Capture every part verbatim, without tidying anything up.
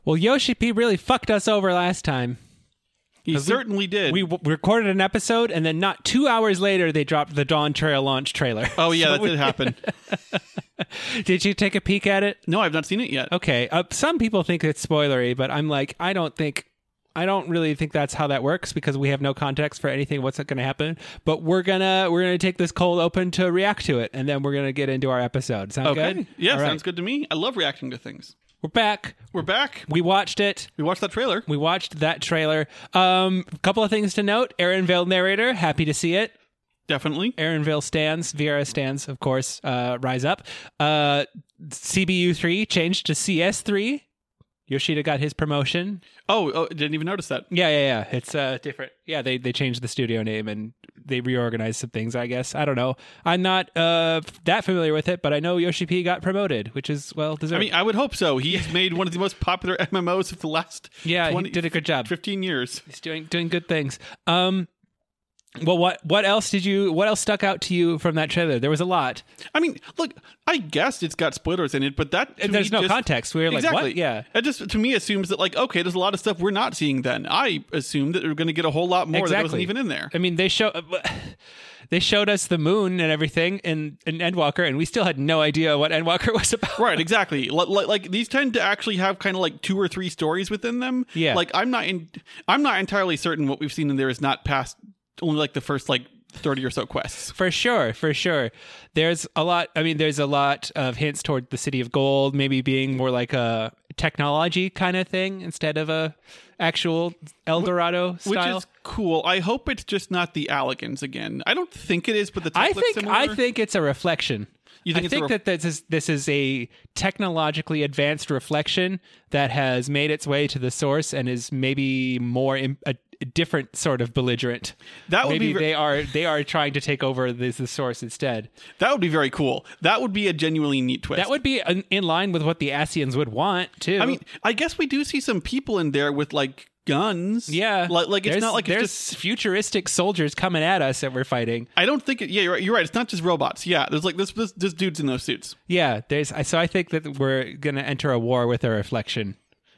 Well, Yoshi P really fucked us over last time. He certainly we, did. We w- recorded an episode, and then not two hours later, they dropped the Dawn Trail launch trailer. Oh, yeah, So that we- did happen. Did you take a peek at it? No, I've not seen it yet. Okay. Uh, some people think it's spoilery, but I'm like, I don't think... I don't really think that's how that works because we have no context for anything what's going to happen. But we're gonna we're gonna take this cold open to react to it, and then we're gonna get into our episode. Sound Okay. good? Yeah, All sounds right. good to me. I love reacting to things. We're back. We're back. We watched it. We watched that trailer. We watched that trailer. Um, a couple of things to note. Aaron Vale narrator. Happy to see it. Definitely. Aaron Vale stands. Viera stands, of course. Uh, rise up. Uh, C B U three changed to C S three. Yoshida got his promotion. Oh, oh, didn't even notice that. Yeah, yeah, yeah. It's uh, different. Yeah, they, they changed the studio name and they reorganized some things, I guess. I don't know. I'm not uh, that familiar with it, but I know Yoshi P got promoted, which is, well, deserved. I mean, I would hope so. He's made one of the most popular M M Os of the last yeah, twenty, he did a good job. fifteen years. He's doing doing good things. Um, well, what what else did you? What else stuck out to you from that trailer? There was a lot. I mean, look, I guess it's got spoilers in it, but that to And there's me no just, context. We were like, exactly. what? Yeah. It just to me assumes that like, okay, there's a lot of stuff we're not seeing. Then I assumed that we're going to get a whole lot more that wasn't even in there. I mean, they show they showed us the moon and everything in, in Endwalker, and we still had no idea what Endwalker was about. Right, exactly. Like, like, like these tend to actually have kind of like two or three stories within them. Yeah. Like I'm not in, I'm not entirely certain what we've seen in there is not past only like the first like thirty or so quests. For sure, for sure. There's a lot, I mean, there's a lot of hints toward the City of Gold, maybe being more like a technology kind of thing instead of a actual El Dorado style. Which is cool. I hope it's just not the Alligans again. I don't think it is, but the tech I looks think similar. I think it's a reflection. You think I it's a think ref- that this is this is a technologically advanced reflection that has made its way to the source and is maybe more im- a, a different sort of belligerent. That would maybe be ver- they are they are trying to take over this the source instead. That would be very cool. That would be a genuinely neat twist. That would be in, in line with what the Asians would want too. I mean, I guess we do see some people in there with like guns. yeah, Like, like it's There's- not like there's it's just. futuristic soldiers coming at us that we're fighting. I don't think it. Yeah, you're right. You're right. It's not just robots. Yeah, there's like this. There's, there's dudes in those suits. Yeah, there's so I think that we're gonna enter a war with a reflection.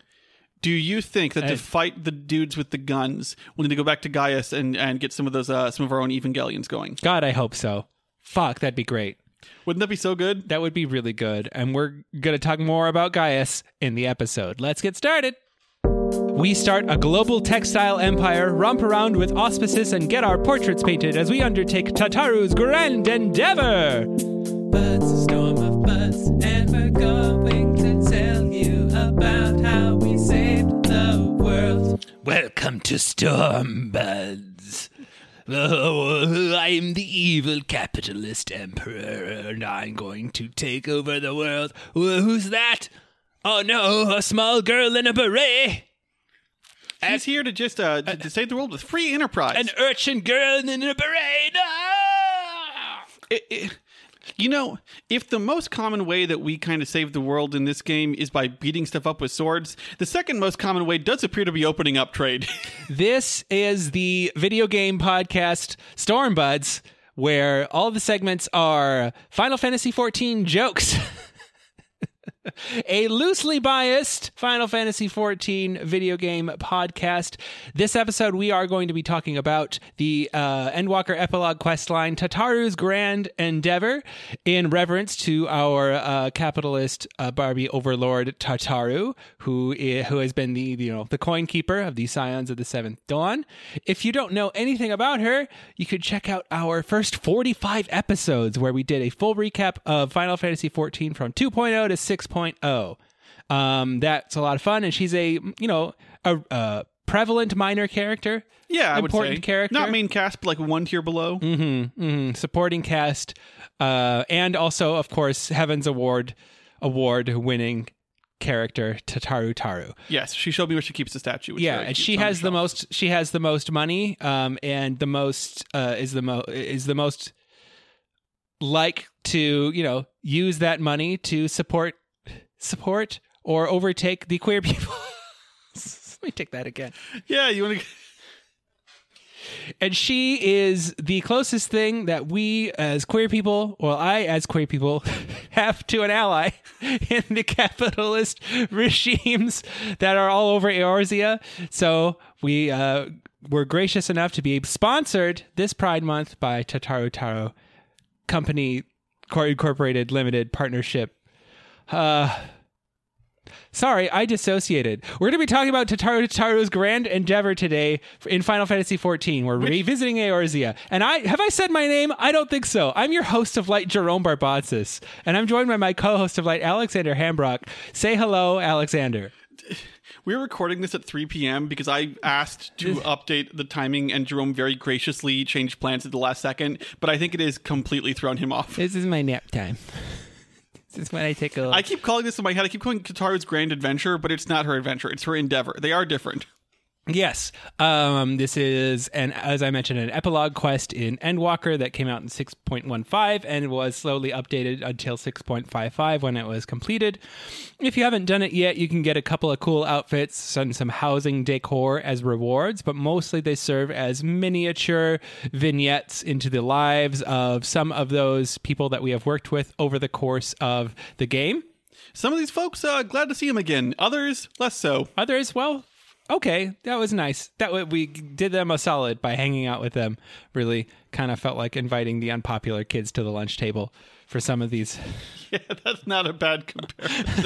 Do you think that I- to fight the dudes with the guns, we need to go back to Gaius and, and get some of those uh, some of our own Evangelions going? God, I hope so. Fuck, that'd be great. Wouldn't that be so good? That would be really good. And we're going to talk more about Gaius in the episode. Let's get started. We start a global textile empire, romp around with auspices, and get our portraits painted as we undertake Tataru's grand endeavor. Buds, a storm of buds, and we're going to tell you about how we saved the world. Welcome to Storm Buds. Oh, I'm the evil capitalist emperor, and I'm going to take over the world. Who's that? Oh no, a small girl in a beret. He's here to just uh, to, to save the world with free enterprise. An urchin girl in a beret. Ah! It- it- you know, if the most common way that we kind of save the world in this game is by beating stuff up with swords, the second most common way does appear to be opening up trade. This is the video game podcast Storm Buds, where all the segments are Final Fantasy fourteen jokes. A loosely biased Final Fantasy fourteen video game podcast. This episode, we are going to be talking about the uh, Endwalker epilogue questline, Tataru's Grand Endeavor, in reverence to our uh, capitalist uh, Barbie overlord Tataru, who i- who has been the you know the coin keeper of the Scions of the Seventh Dawn. If you don't know anything about her, you could check out our first forty-five episodes where we did a full recap of Final Fantasy fourteen from two point oh to six point oh. Um, that's a lot of fun, and she's a you know a, a prevalent minor character. Yeah, I important would say. character, Not main cast, but like one tier below. Mm-hmm, mm-hmm. Supporting cast, uh, and also of course Heaven's Award award winning character Tataru Taru. Yes, she showed me where she keeps the statue. Which Yeah, very and cute she on has the shelf. most. She has the most money, um, and the most uh, is the mo is the most like to you know use that money to support support or overtake the queer people. Let me take that again. Yeah, you want to. And she is the closest thing that we as queer people, well, I as queer people, have to an ally in the capitalist regimes that are all over Eorzea. So we uh, were gracious enough to be sponsored this Pride Month by Tataru Taro Company Incorporated Limited Partnership. Uh, sorry, I dissociated. We're going to be talking about Tataru Taro's grand endeavor today in Final Fantasy fourteen. We're revisiting Eorzea. And I have I said my name? I don't think so. I'm your host of Light, Jerome Barbatsis. And I'm joined by my co-host of Light, Alexander Hambrock. Say hello, Alexander. We're recording this at three p.m. because I asked to update the timing, and Jerome very graciously changed plans at the last second, but I think it has completely thrown him off. This is my nap time. This is when I take a I keep calling this in my head. I keep calling Kataru's grand adventure, but it's not her adventure. It's her endeavor. They are different. Yes. Um, this is, an, as I mentioned, an epilogue quest in Endwalker that came out in six point one five and was slowly updated until six point five five when it was completed. If you haven't done it yet, you can get a couple of cool outfits and some housing decor as rewards, but mostly they serve as miniature vignettes into the lives of some of those people that we have worked with over the course of the game. Some of these folks, uh, glad to see them again. Others, less so. Others, well... Okay, that was nice. That w- we did them a solid by hanging out with them. Really kind of felt like inviting the unpopular kids to the lunch table for some of these. Yeah, that's not a bad comparison.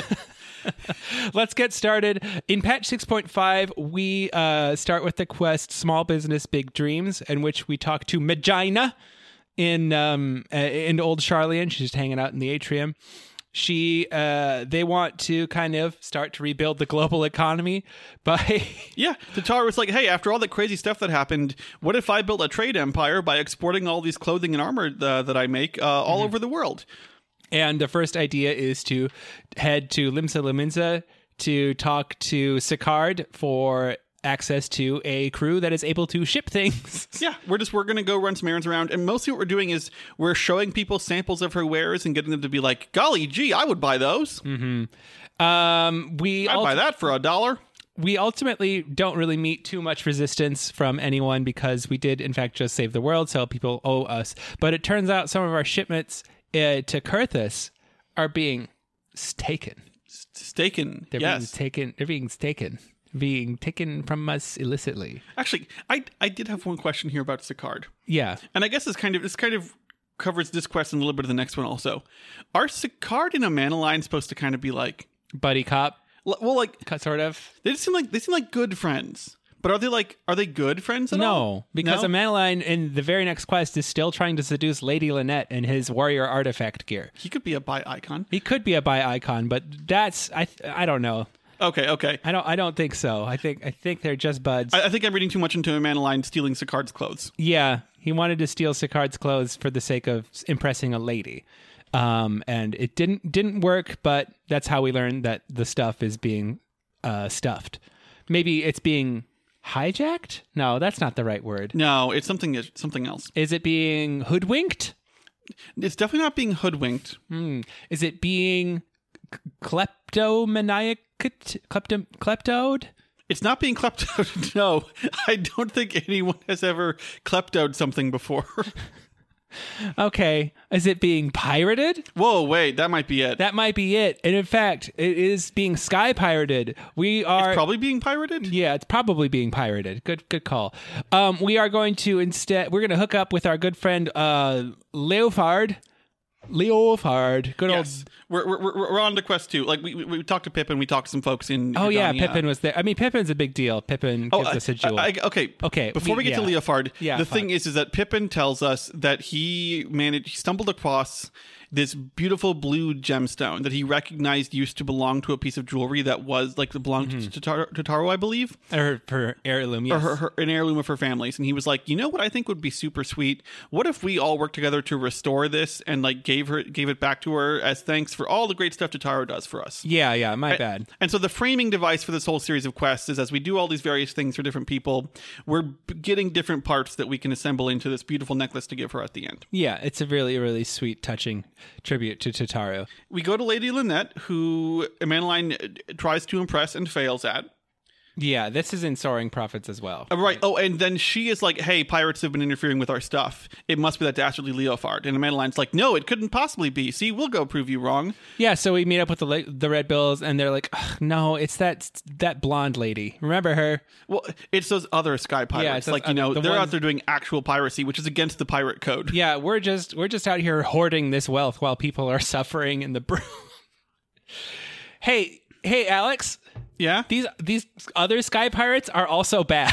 Let's get started. In patch six point five, we uh, start with the quest Small Business, Big Dreams, in which we talk to Magina in, um, uh, in Old Charlian. She's just hanging out in the atrium. She, uh, they want to kind of start to rebuild the global economy by... Yeah, Tataru was like, hey, after all the crazy stuff that happened, what if I built a trade empire by exporting all these clothing and armor uh, that I make uh, all mm-hmm. over the world? And the first idea is to head to Limsa Lominsa to talk to Sicard for access to a crew that is able to ship things. Yeah, we're just we're gonna go run some errands around, and mostly what we're doing is we're showing people samples of her wares and getting them to be like, golly gee, I would buy those. Mm-hmm. Um, we I'd ult- buy that for a dollar. We ultimately don't really meet too much resistance from anyone because we did in fact just save the world, so people owe us. But it turns out some of our shipments uh, to Kurthus are being staken. Staken. They're yes. being taken. They're being staken. Being taken from us illicitly. Actually, I I did have one question here about Sicard. Yeah, and I guess this kind of this kind of covers this question a little bit of the next one also. Are Sicard and Amaniline supposed to kind of be like buddy cop? L- well, like sort of. They just seem like they seem like good friends. But are they like are they good friends at no, all? No, because no? Amaniline in the very next quest is still trying to seduce Lady Lynette in his warrior artifact gear. He could be a bi icon. He could be a bi icon, but that's I I don't know. Okay, okay. I don't. I don't think so. I think. I think they're just buds. I, I think I'm reading too much into Amaniline stealing Sicard's clothes. Yeah, he wanted to steal Sicard's clothes for the sake of impressing a lady, um, and it didn't didn't work. But that's how we learned that the stuff is being uh, stuffed. Maybe it's being hijacked. No, that's not the right word. No, it's something. Something else. Is it being hoodwinked? It's definitely not being hoodwinked. Hmm. Is it being kleptomaniac? Klepto, kleptoed? It's not being kleptoed. No, I don't think anyone has ever kleptoed something before. Okay. Is it being pirated? Whoa, wait, that might be it. That might be it. And in fact, it is being sky pirated. We are it's probably being pirated? Yeah, it's probably being pirated. Good good call. Um, we are going to instead we're going to hook up with our good friend uh Leofard. Leofard, good yes. old. We're, we're we're on to quest two. Like we, we we talked to Pippin, we talked to some folks in. Oh Gridania. yeah, Pippin was there. I mean, Pippin's a big deal. Pippin oh, gives us a jewel. I, I, okay, okay. Before we, we get yeah. to Leofard, yeah, the fine. thing is, is that Pippin tells us that he managed, he stumbled across this beautiful blue gemstone that he recognized used to belong to a piece of jewelry that was like belonged mm-hmm. to Tataru, Tataru, I believe, or her heirloom, yes. or her, her, an heirloom of her family's. And he was like, you know what I think would be super sweet? What if we all work together to restore this and like gave her gave it back to her as thanks for all the great stuff Tataru does for us? Yeah, yeah, my I, bad. And so the framing device for this whole series of quests is as we do all these various things for different people, we're getting different parts that we can assemble into this beautiful necklace to give her at the end. Yeah, it's a really, really sweet, touching tribute to Tataru. We go to Lady Lynette, who Amaniline tries to impress and fails at. Yeah, this is in Soaring Prophets as well. Uh, Right. Oh, and then she is like, hey, pirates have been interfering with our stuff. It must be that dastardly Leofard. And Amandaline's like, no, it couldn't possibly be. See, we'll go prove you wrong. Yeah, so we meet up with the la- the Red Bills, and they're like, "Ugh, no, it's that that blonde lady. Remember her? Well, it's those other sky pirates. Yeah, it's those like, you know, other- the they're ones- out there doing actual piracy, which is against the pirate code. Yeah, we're just we're just out here hoarding this wealth while people are suffering in the broom. hey, hey, Alex, Yeah? these these other sky pirates are also bad.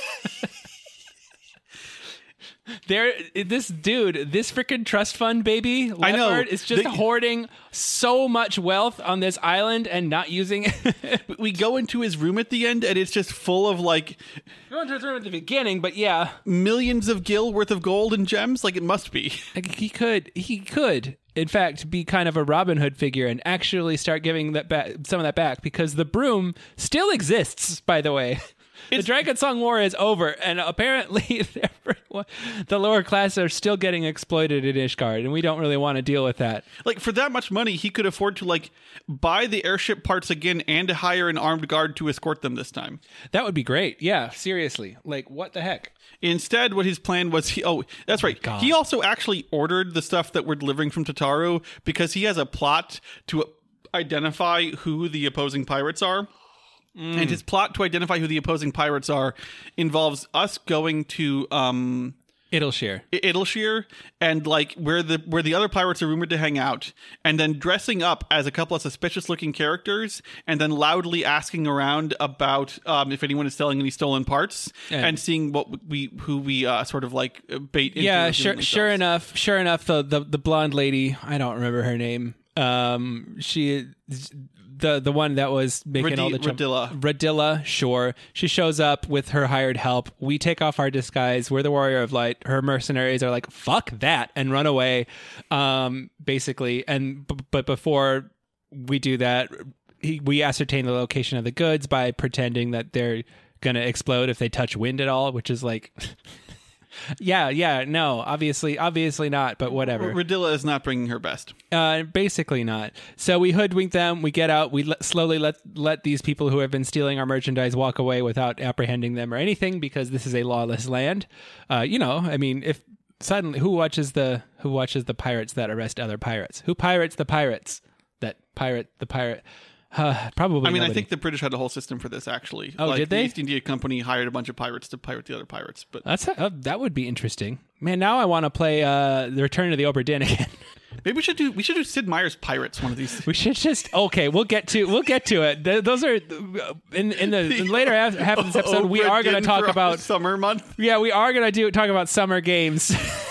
They're this dude, this freaking trust fund baby, I know. Leopard, is just They- hoarding so much wealth on this island and not using it. We go into his room at the end, and it's just full of, like, We went to his room at the beginning, but yeah, millions of gil worth of gold and gems. Like, it must be. like, he could he could in fact be kind of a Robin Hood figure and actually start giving that back, some of that back, because the broom still exists, by the way. The Dragon Song War is over, and apparently everyone, the lower class are still getting exploited in Ishgard, and we don't really want to deal with that. Like, for that much money, he could afford to, like, buy the airship parts again and to hire an armed guard to escort them this time. That would be great. Yeah, seriously. Like, what the heck? Instead, what his plan was, he oh, that's right. God. He also actually ordered the stuff that we're delivering from Tataru because he has a plot to identify who the opposing pirates are. Mm. And his plot to identify who the opposing pirates are involves us going to um, Idleshire. I- Idleshire and like where the where the other pirates are rumored to hang out, and then dressing up as a couple of suspicious looking characters, and then loudly asking around about um, if anyone is selling any stolen parts, And- and seeing what we who we uh, sort of like bait. Into Yeah, revealing sure. themselves. Sure enough. Sure enough. The, the the blonde lady. I don't remember her name. Um, she the the one that was making Radi- all the jump- Radilla. Radilla. Sure. She shows up with her hired help. We take off our disguise. We're the Warrior of Light. Her mercenaries are like, "Fuck that," and run away. Um, basically, and b- but before we do that, he, we ascertain the location of the goods by pretending that they're gonna explode if they touch wind at all, which is like. Yeah, yeah, no, obviously, obviously not, but whatever. Radilla is not bringing her best. Uh, basically not. So we hoodwink them. We get out. We let, slowly let let these people who have been stealing our merchandise walk away without apprehending them or anything, because this is a lawless land. Uh, you know, I mean, if suddenly who watches the who watches the pirates that arrest other pirates? Who pirates the pirates that pirate the pirate? Uh, probably. I mean, nobody. I think the British had a whole system for this, actually. Oh, like, did they? The East India Company hired a bunch of pirates to pirate the other pirates. But that's uh, that would be interesting. Man, now I want to play uh, the Return of the Obra Dinn again. maybe we should do we should do Sid Meier's Pirates one of these. We should just okay. We'll get to we'll get to it. Th- those are in in the in later half, half of this episode. We Obra are going to Dinn talk for about summer month. yeah. We are going to do talk about summer games.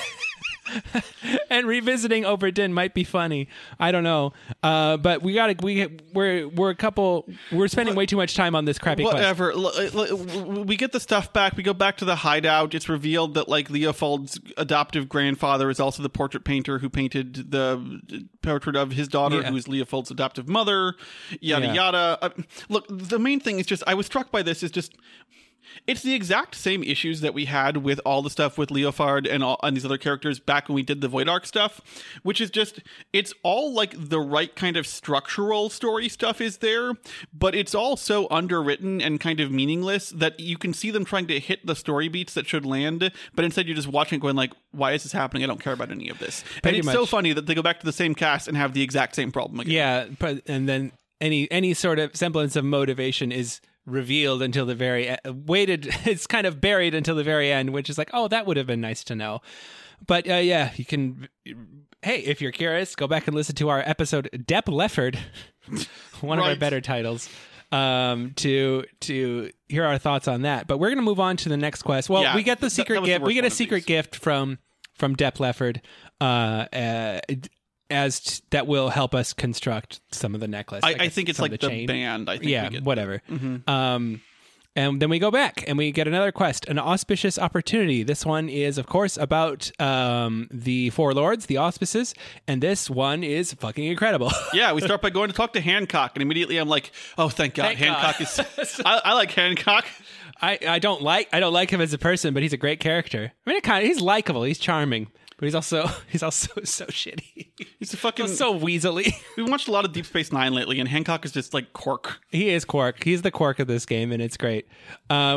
And revisiting Obra Dinn might be funny. I don't know, uh, but we got to we we're we're a couple. We're spending way too much time on this crappy quest. Whatever. L- l- We get the stuff back. We go back to the hideout. It's revealed that like Leofold's adoptive grandfather is also the portrait painter who painted the portrait of his daughter, Yeah. who is Leofold's adoptive mother. Yada Yeah. yada. Uh, look, the main thing is just I was struck by this is just. It's the exact same issues that we had with all the stuff with Leofard and all and these other characters back when we did the Void Ark stuff, which is just, it's all like the right kind of structural story stuff is there, but it's all so underwritten and kind of meaningless that you can see them trying to hit the story beats that should land, but instead you're just watching it going like, why is this happening? I don't care about any of this. Pretty and it's so much. funny that they go back to the same cast and have the exact same problem again. Yeah, but- and then any any sort of semblance of motivation is revealed until the very e- waited. It's kind of buried until the very end, which is like, oh, that would have been nice to know. But uh, yeah, you can. Hey, if you're curious, go back and listen to our episode Depp Lefford, one of our Right. better titles, um, to to hear our thoughts on that. But we're gonna move on to the next quest. Well, Yeah, we get the that- secret that was the gift. We worst get one a of secret these. gift from from Depp Lefford. Uh, uh, as t- that will help us construct some of the necklace. I, I guess think it's some of like the, chain. band. I think Yeah, we get. whatever. Mm-hmm. Um, and then we go back and we get another quest, an auspicious opportunity. This one is, of course, about um, the Four Lords, the auspices, and this one is fucking incredible. Yeah, we start by going to talk to Hancock, and immediately I'm like, "Oh, thank God, Thank Hancock God. is." I, I like Hancock. I, I don't like I don't like him as a person, but he's a great character. I mean, it kind of, he's likable, he's charming. but he's also he's also so shitty. He's a fucking He's so weaselly. We watched a lot of Deep Space Nine lately, and Hancock is just like Quark. He is Quark. He's the Quark of this game, and it's great. Uh,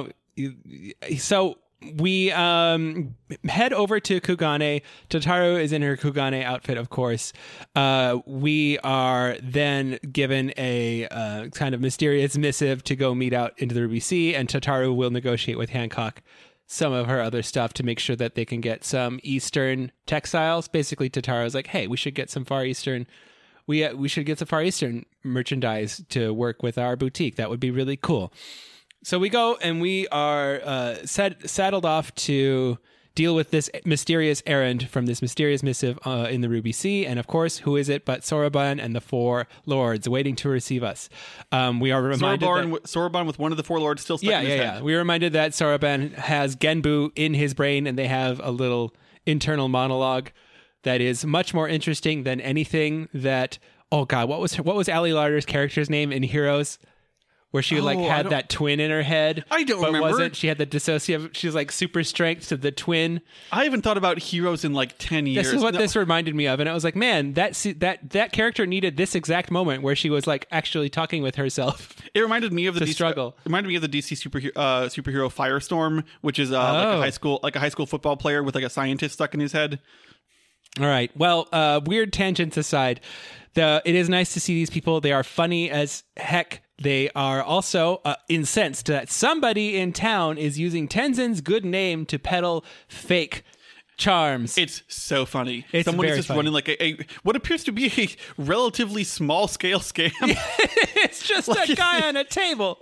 so we um, head over to Kugane. Tataru is in her Kugane outfit, of course. Uh, we are then given a uh, kind of mysterious missive to go meet out into the Ruby Sea, and Tataru will negotiate with Hancock some of her other stuff to make sure that they can get some Eastern textiles. Basically, Tataru's like, hey, we should get some Far Eastern... We uh, we should get some Far Eastern merchandise to work with our boutique. That would be really cool. So we go and we are uh, sad- saddled off to deal with this mysterious errand from this mysterious missive uh, in the Ruby Sea. And of course, who is it but Soroban and the four lords waiting to receive us? Um, we are reminded Soroban, that... Soroban with one of the four lords still stuck yeah, in his yeah, head. yeah. We are reminded that Soroban has Genbu in his brain, and they have a little internal monologue that is much more interesting than anything that... Oh, God, what was her, what was Ali Larter's character's name in Heroes? Where she like Oh, I had don't- that twin in her head. I don't but remember. wasn't. She had the dissociative. She's like super strength to the twin. I haven't thought about Heroes in like ten years. This is what No. this reminded me of, and I was like, man, that se- that that character needed this exact moment where she was like actually talking with herself. It reminded me of the to D C, struggle. It reminded me of the D C superhero, uh, superhero Firestorm, which is uh, like Oh. a high school like a high school football player with like a scientist stuck in his head. All right. Well, uh, weird tangents aside, the it is nice to see these people. They are funny as heck. They are also uh, incensed that somebody in town is using Tenzin's good name to peddle fake charms. It's so funny. It's Someone is very just funny. running like a, a what appears to be a relatively small scale scam. It's just Like, a guy on a table.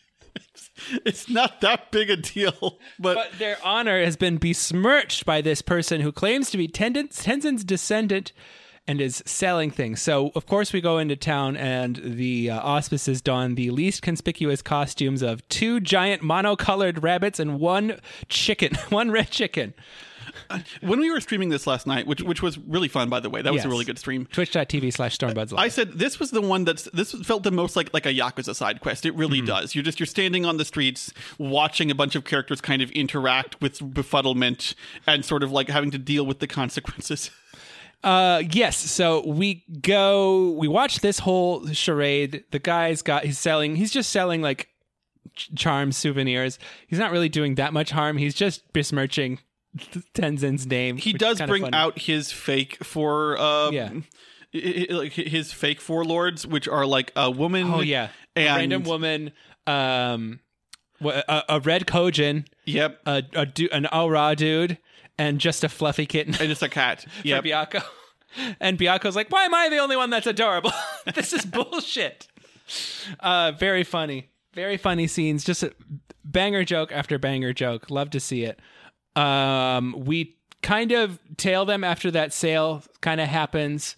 It's not that big a deal, but, But their honor has been besmirched by this person who claims to be Tenzin- Tenzin's descendant and is selling things. So, of course, we go into town, and the uh, auspices don the least conspicuous costumes of two giant monocolored rabbits and one chicken, one red chicken. when we were streaming this last night, which which was really fun, by the way, that was Yes. a really good stream. Twitch.tv slash Stormbuds Live. I said this was the one that's this felt the most like like a Yakuza side quest. It really Mm-hmm. does. You're just you're standing on the streets watching a bunch of characters kind of interact with befuddlement and sort of like having to deal with the consequences. Uh, yes. So we go, we watch this whole charade. The guy's got, he's selling, he's just selling like ch- charm souvenirs. He's not really doing that much harm. He's just besmirching Tenzin's name. He which does is kinda bring funny. out his fake for uh Yeah. i- i- like his fake four lords, which are like a woman. Oh yeah, and a random woman, um, wha- a, a red Kojin, Yep, a, a du- an Aura dude, and just a fluffy kitten. and it's a cat. For Yep. Byakko. And Byako's like, why am I the only one that's adorable? This is bullshit. Uh, very funny. Very funny scenes. Just a banger joke after banger joke. Love to see it. Um, we kind of tail them after that sale kind of happens.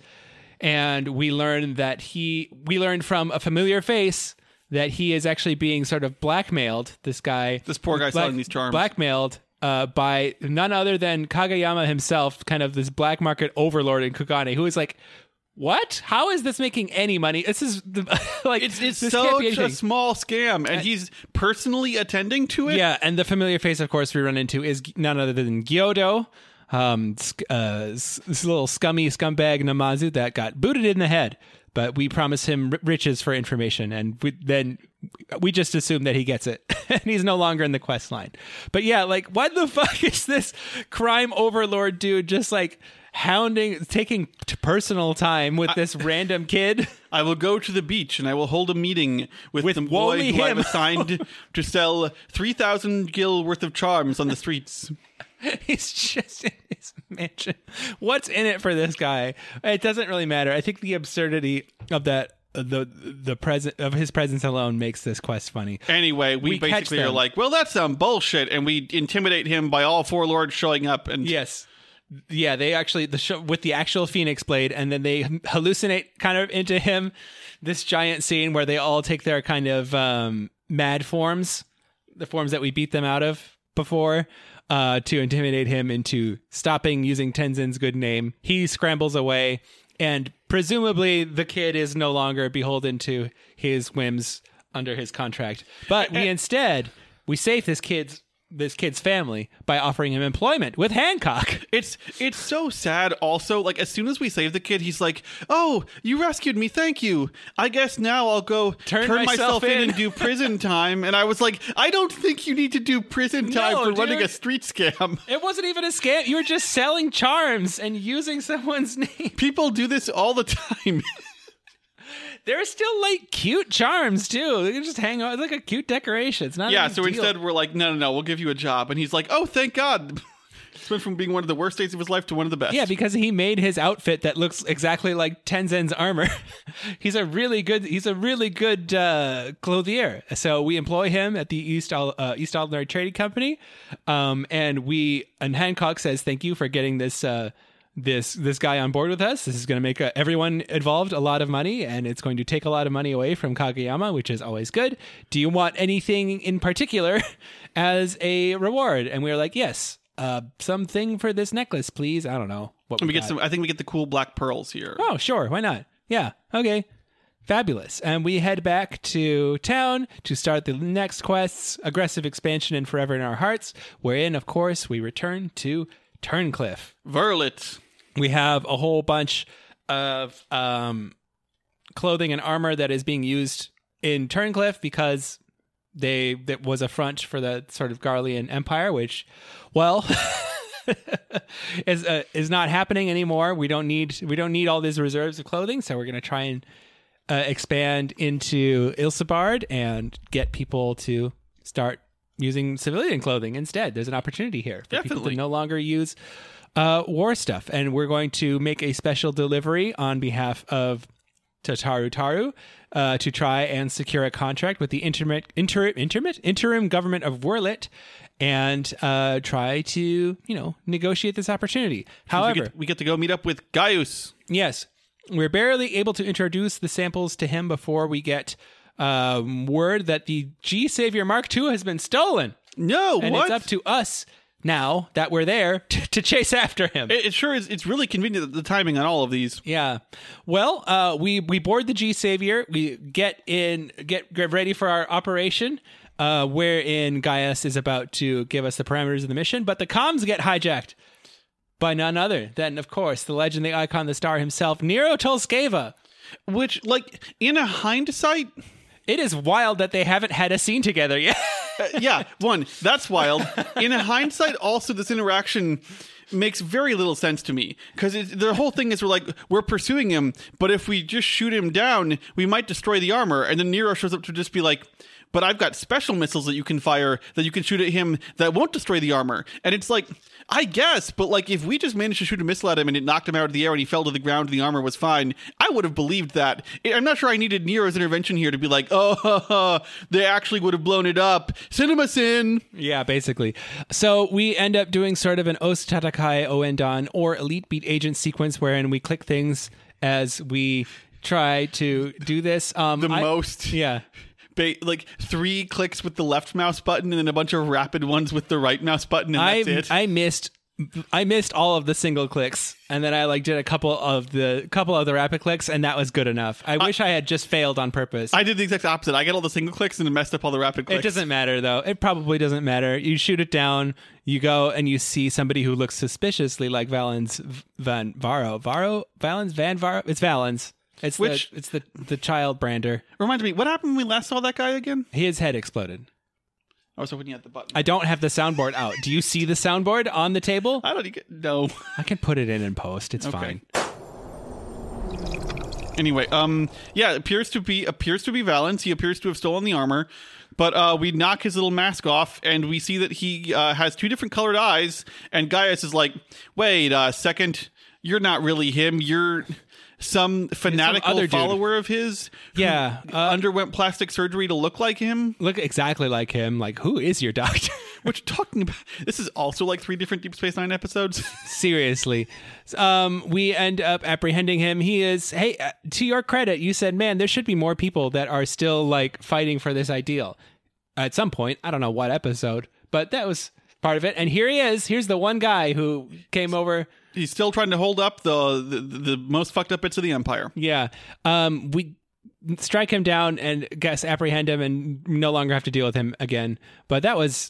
And we learn that he, we learned from a familiar face that he is actually being sort of blackmailed. This guy. This poor guy selling these charms. Blackmailed uh, by none other than Kageyama himself, kind of this black market overlord in Kugane, who is like, what? How is this making any money? This is the, like It's it's this can't be such a anything. small scam, and he's personally attending to it. Yeah, and the familiar face, of course, we run into is none other than Gyodo, um, sc- uh, s- this little scummy scumbag Namazu that got booted in the head. But we promise him r- riches for information, and we, then we just assume that he gets it, and he's no longer in the quest line. But yeah, like, what the fuck is this crime overlord dude just like hounding, taking t- personal time with this random kid? I will go to the beach and I will hold a meeting with, With the boy only who I've him. assigned to sell three thousand gil worth of charms on the streets. He's just in his mansion. What's in it for this guy? It doesn't really matter. I think the absurdity of that, the the present of his presence alone, makes this quest funny. Anyway, we, We catch basically are them. like, well, that's some bullshit, and we intimidate him by all four lords showing up. And Yes. Yeah, they actually the show with the actual Phoenix Blade, and then they hallucinate kind of into him. This giant scene where they all take their kind of um, mad forms, the forms that we beat them out of before, uh, to intimidate him into stopping using Tenzin's good name. He scrambles away, and presumably the kid is no longer beholden to his whims under his contract. But we instead we save this kid's this kid's family by offering him employment with Hancock. It's it's so sad. Also, like as soon as we save the kid, he's like, "Oh, you rescued me, thank you. I guess now I'll go Turn turn, myself myself in. in." and do prison time." And I was like, "I don't think you need to do prison time No, for running dude. a street scam. It wasn't even a scam. You were just selling charms and using someone's name. People do this all the time." They're still like cute charms too. They can just hang out. It's like a cute decoration. It's not. a Yeah. big So deal. instead, we're like, "No, no, no. We'll give you a job." And he's like, "Oh, thank God." It's went from being one of the worst days of his life to one of the best. Yeah, because he made his outfit that looks exactly like Tenzin's armor. he's a really good. He's a really good uh, clothier. So we employ him at the East Al- uh, East Alderney Trading Company, um, and we and Hancock says thank you for getting this. Uh, this this guy on board with us. This is going to make uh, everyone involved a lot of money, and it's going to take a lot of money away from Kageyama, which is always good. Do you want anything in particular as a reward? And we were like, yes, uh, something for this necklace, please. I don't know what And we we get got. some. I think we get the cool black pearls here. Oh, sure. Why not? Yeah. Okay. Fabulous. And we head back to town to start the next quests, Aggressive Expansion and Forever in Our Hearts, wherein, of course, we return to Turncliffe. Verlet. We have a whole bunch of um, clothing and armor that is being used in Turncliffe because they that was a front for the sort of Garlean Empire, which, well, is uh, is not happening anymore. We don't need we don't need all these reserves of clothing, so we're going to try and uh, expand into Ilsebard and get people to start using civilian clothing instead. There's an opportunity here for people Definitely. to no longer use uh, war stuff. And we're going to make a special delivery on behalf of Tataru Taru uh, to try and secure a contract with the intermit, inter, intermit, interim government of Werlet and uh, try to, you know, negotiate this opportunity. However, we get, we get to go meet up with Gaius. yes, we're barely able to introduce the samples to him before we get um, word that the G Savior Mark two has been stolen. No, And what? it's up to us now that we're there to, to chase after him. It, it sure is. It's really convenient, the timing on all of these. Yeah. Well, uh, we we board the G Savior. We get in, get, get ready for our operation, uh, wherein Gaius is about to give us the parameters of the mission. But the comms get hijacked by none other than, of course, the legend, the icon, the star himself, Nero Tolskeva. Which, like, in a hindsight, It is wild that they haven't had a scene together yet. uh, yeah, one, that's wild. In a hindsight, also, this interaction makes very little sense to me because the whole thing is we're like we're pursuing him, but if we just shoot him down, we might destroy the armor. And then Nero shows up to just be like, "But I've got special missiles that you can fire that you can shoot at him that won't destroy the armor." And it's like, I guess, but like if we just managed to shoot a missile at him and it knocked him out of the air and he fell to the ground, the armor was fine, I would have believed that. I'm not sure I needed Nero's intervention here to be like, oh, they actually would have blown it up. Cinema sin. Yeah, basically. So we end up doing sort of an Ostatakai Oendan or Elite Beat Agent sequence wherein we click things as we try to do this. Um, The I- most. Yeah. Ba- like three clicks with the left mouse button and then a bunch of rapid ones with the right mouse button, and I that's it. I missed I missed all of the single clicks, and then I like did a couple of the couple of the rapid clicks, and that was good enough. I, wish I had just failed on purpose. I did the exact opposite. I got all the single clicks and then messed up all the rapid clicks. It doesn't matter though. It probably doesn't matter. You shoot it down, you go and you see somebody who looks suspiciously like Valens Van Varo. Varo? Valens Van Varo? It's Valens. It's Which- the it's the the child brander. Reminds me, what happened when we last saw that guy again? His head exploded. I was hoping you had the button. I don't have the soundboard out. Do you see the soundboard on the table? I don't even no. I can put it in in post. It's Okay. fine. Anyway, um, yeah, appears to be appears to be Valens. He appears to have stolen the armor, but uh, we knock his little mask off, and we see that he uh, has two different colored eyes. And Gaius is like, "Wait a second, you're not really him. You're some fanatical other dude." follower of his. who Yeah, uh, underwent plastic surgery to look like him." Look exactly like him. Like, who is your doctor? Which talking about this is also like three different Deep Space Nine episodes. Seriously. Um, we end up apprehending him. He is, hey, uh, to your credit, you said, man, there should be more people that are still like fighting for this ideal. At some point, I don't know what episode, but that was part of it. And here he is. Here's the one guy who came over. He's still trying to hold up the the, the most fucked up bits of the Empire. Yeah. Um, we strike him down and guess apprehend him and no longer have to deal with him again. But that was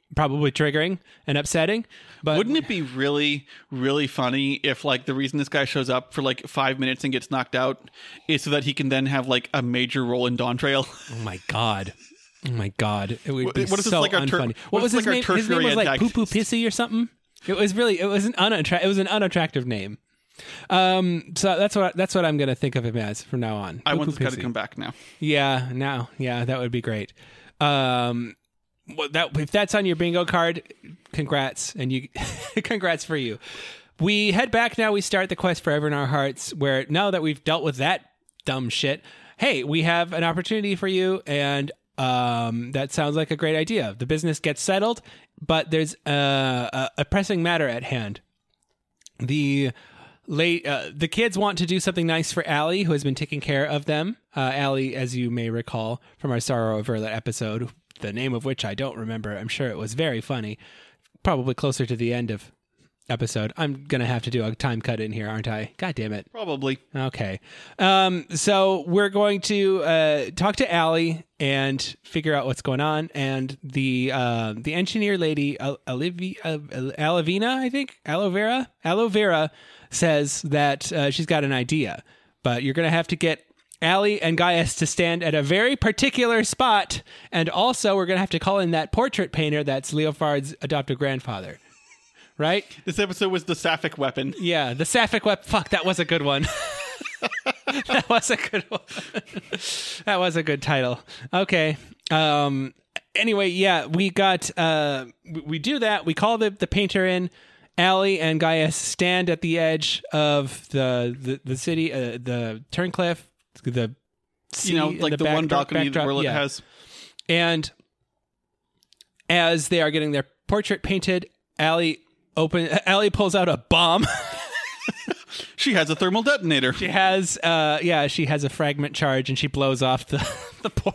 probably triggering and upsetting. But wouldn't it be really, really funny if like the reason this guy shows up for like five minutes and gets knocked out is so that he can then have like a major role in Dawn Trail? Oh my god. Oh my god. It would What- be what is this, so like our ter- unfunny. what What was is his like our name? His name tertiary was like Poo Poo antagonist? Pissy or something. It was really it was an unattra- it was an unattractive name. Um so that's what that's what I'm going to think of him as from now on. I Poo want Poo this guy to Pissy. come back now. Yeah, now. Yeah, that would be great. Um well, that if that's on your bingo card, congrats and you congrats for you. We head back now. We start the quest Forever in Our Hearts, where now that we've dealt with that dumb shit, hey, we have an opportunity for you, and um, that sounds like a great idea. The business gets settled, but there's a, a, a pressing matter at hand. The late uh, the kids want to do something nice for Allie, who has been taking care of them. Uh, Allie, as you may recall from our Sorrow of Verla episode, the name of which I don't remember. I'm sure it was very funny. Probably closer to the end of episode. I'm gonna have to do a time cut in here, aren't I? God damn it. Probably. Okay. Um, so we're going to uh, talk to Allie and figure out what's going on. And the uh, the engineer lady, Al- Alivi- uh, Alavina, I think, Aloe Vera, Aloe Vera says that uh, she's got an idea, but you're gonna have to get Allie and Gaius to stand at a very particular spot, and also we're gonna have to call in that portrait painter that's Leofard's adoptive grandfather. Right? This episode was the Sapphic weapon. Yeah, the Sapphic weapon. Fuck, that was a good one. That was a good one. That was a good title. Okay. Um. Anyway, yeah, we got. Uh, we, we do that. We call the the painter in. Allie and Gaius stand at the edge of the the, the city, uh, the Turncliffe, the sea, You know, like the, the one backdrop- balcony backdrop, that Werlet yeah. has. And as they are getting their portrait painted, Allie open. Allie pulls out a bomb. She has a thermal detonator. She has, uh, yeah, she has a fragment charge, and she blows off the the poor,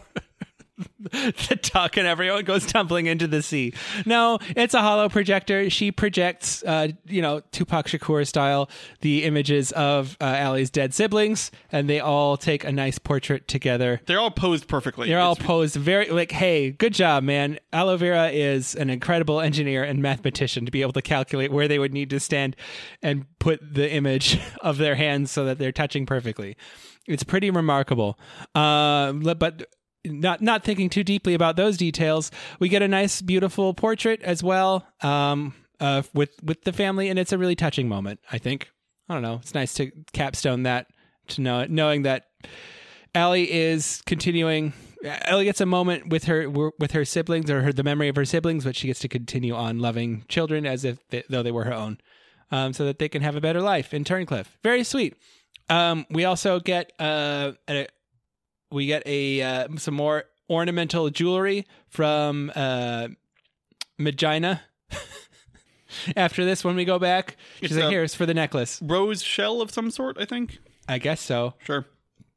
the duck, and everyone goes tumbling into the sea. No, it's a hollow projector. She projects, uh, you know, Tupac Shakur style, the images of uh, Allie's dead siblings, and they all take a nice portrait together. They're all posed perfectly. They're all It's- posed very like, hey, good job, man. Aloe Vera is an incredible engineer and mathematician to be able to calculate where they would need to stand and put the image of their hands so that they're touching perfectly. It's pretty remarkable. Uh, but not not thinking too deeply about those details, we get a nice, beautiful portrait as well um, uh, with with the family, and it's a really touching moment, I think. I don't know. It's nice to capstone that, to know knowing that Allie is continuing. Ellie gets a moment with her with her siblings, or her, the memory of her siblings, but she gets to continue on loving children as if they, though they were her own, um, so that they can have a better life in Turncliffe. Very sweet. Um, we also get uh, a, we get a uh, some more ornamental jewelry from uh, Magina. After this, when we go back, she's It's like, a- "Here, it's for the necklace." Rose shell of some sort, I think. I guess so. Sure.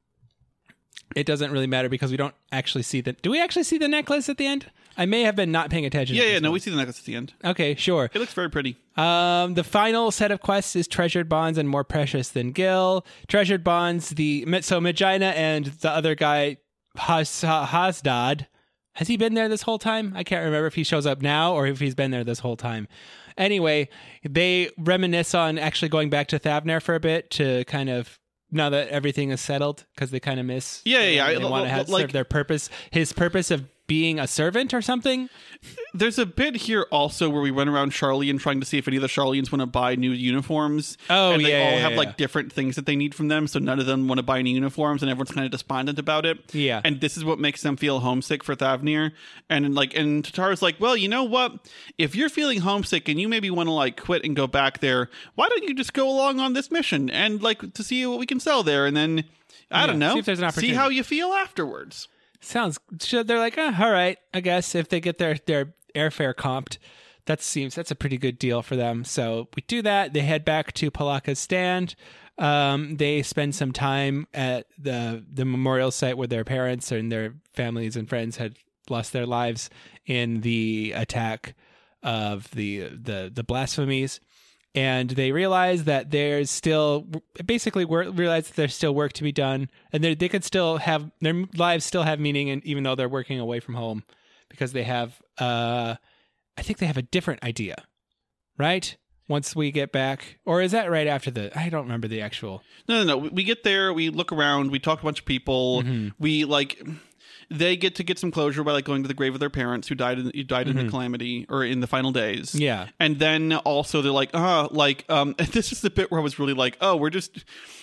It doesn't really matter because we don't actually see the. Do we actually see the necklace at the end? I may have been not paying attention. Yeah, at yeah, this no, point. we see the necklace at the end. Okay, sure. It looks very pretty. Um, the final set of quests is Treasured Bonds and More Precious Than Gil. Treasured Bonds, the so Magina and the other guy, Has, Hasdad. Has he been there this whole time? I can't remember if he shows up now or if he's been there this whole time. Anyway, they reminisce on actually going back to Thavner for a bit to kind of, now that everything is settled, because they kind of miss. Yeah, yeah, yeah. They I- want to l- have, like- serve their purpose. His purpose of being a servant or something. There's a bit here also where we run around Charlian trying to see if any of the Charlians want to buy new uniforms. Oh, and they yeah, all yeah, have yeah. like different things that they need from them, so none of them want to buy any uniforms, and everyone's kind of despondent about it. Yeah. And this is what makes them feel homesick for Thavnir. And like, and Tataru's like, well, you know what? If you're feeling homesick and you maybe want to like quit and go back there, why don't you just go along on this mission and like to see what we can sell there, and then I Yeah, don't know, see if there's an see opportunity. how you feel afterwards. Sounds. So they're like, oh, all right, I guess if they get their their airfare comped, that seems that's a pretty good deal for them. So we do that. They head back to Palaka's stand. Um, they spend some time at the the memorial site where their parents and their families and friends had lost their lives in the attack of the the the blasphemies. And they realize that there's still basically wor- realize that there's still work to be done, and they they could still have their lives still have meaning, and even though they're working away from home, because they have uh, I think they have a different idea, right? Once we get back, or is that right after the? I don't remember the actual. No, no, no. We get there. We look around. We talk to a bunch of people. Mm-hmm. We like. They get to get some closure by like going to the grave of their parents who died in who died mm-hmm. in the calamity or in the final days. Yeah, and then also they're like, ah, like um, this is the bit where I was really like, oh, we're just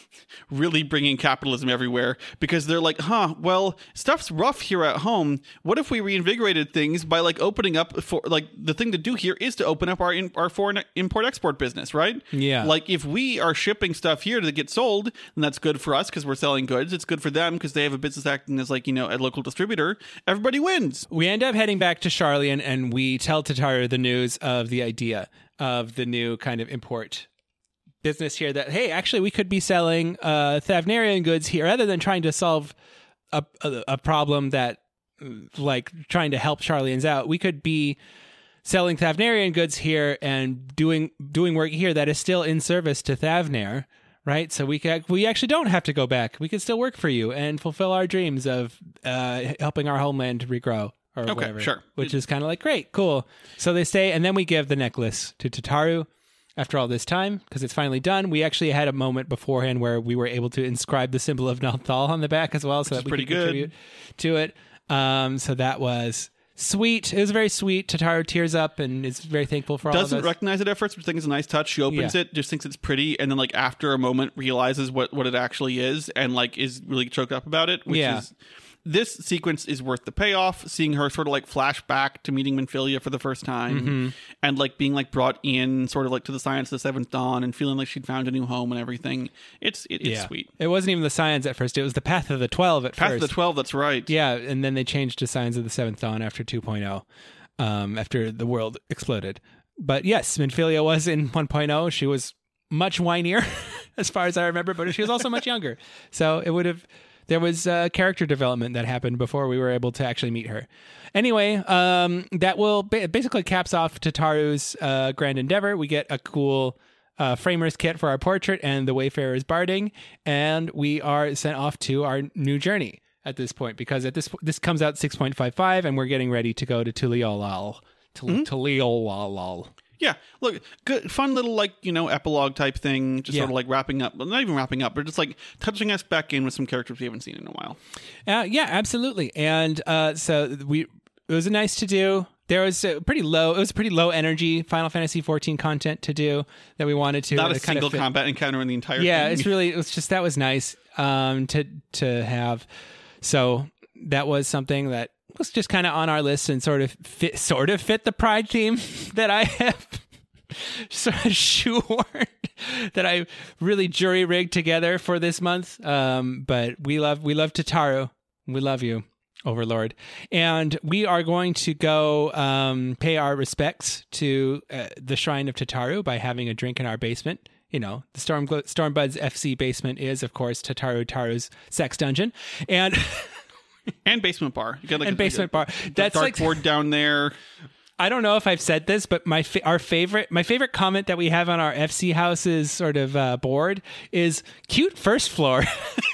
really bringing capitalism everywhere because they're like, huh, well, stuff's rough here at home. What if we reinvigorated things by like opening up for like the thing to do here is to open up our in, our foreign import export business, right? Yeah, like if we are shipping stuff here to get sold, then that's good for us because we're selling goods. It's good for them because they have a business acting as like, you know, a local distributor. Everybody wins. We end up heading back to Sharlayan and we tell Tataru the news of the idea of the new kind of import business here that, hey, actually we could be selling uh, Thavnarian goods here rather than trying to solve a, a, a problem that like trying to help Sharlayans out. We could be selling Thavnarian goods here and doing doing work here that is still in service to Thavnar. Right, so we can, we actually don't have to go back. We can still work for you and fulfill our dreams of uh, helping our homeland regrow or okay, whatever. Sure, which is kind of like great, cool. So they stay, and then we give the necklace to Tataru after all this time because it's finally done. We actually had a moment beforehand where we were able to inscribe the symbol of Nalthal on the back as well, so which that we pretty could good. contribute to it. Um, so that was. Sweet. It was very sweet. Tataru tears up and is very thankful for all Doesn't of us. recognize it at first, which I think is a nice touch. She opens Yeah. it, just thinks it's pretty, and then like after a moment realizes what, what it actually is and like is really choked up about it, which Yeah. is this sequence is worth the payoff. Seeing her sort of like flash back to meeting Minfilia for the first time Mm-hmm. and like being like brought in sort of like to the Scions of the Seventh Dawn and feeling like she'd found a new home and everything. It's it, it's Yeah. sweet. It wasn't even the Scions at first. It was the Path of the Twelve at Path first. of the Twelve, that's right. Yeah, and then they changed to Signs of the Seventh Dawn after two point oh, um, after the world exploded. But yes, Minfilia was in one point oh. She was much whinier, as far as I remember, but she was also much younger. So it would have... There was uh, character development that happened before we were able to actually meet her. Anyway, um, that will ba- basically caps off Tataru's uh, grand endeavor. We get a cool uh, framer's kit for our portrait and the Wayfarer's barding, and we are sent off to our new journey at this point because at this this comes out six point five five, and we're getting ready to go to Tuliolal. Tul- Mm-hmm. Tuliolal. Yeah, look, good, fun little like you know epilogue type thing, just Yeah. sort of like wrapping up, well, not even wrapping up, but just like touching us back in with some characters we haven't seen in a while. Uh, yeah, absolutely. And uh, so we it was nice to do. There was a pretty low. It was pretty low energy Final Fantasy fourteen content to do that we wanted to. Not a It kind of single fit- combat encounter in the entire Yeah, thing. it's really. It was just that was nice um, to to have. So that was something that was just kind of on our list and sort of fit, sort of fit the Pride theme that I have sort of shoehorned that I really jury rigged together for this month. Um, but we love we love Tataru. We love you, Overlord. And we are going to go um, pay our respects to uh, the Shrine of Tataru by having a drink in our basement. You know, the Storm Stormbud's F C basement is, of course, Tataru Taru's sex dungeon. And and basement bar. You got like and a, basement like a, bar. That's like dartboard down there. I don't know if I've said this, but my fa- our favorite my favorite comment that we have on our F C house's sort of uh, board is cute first floor.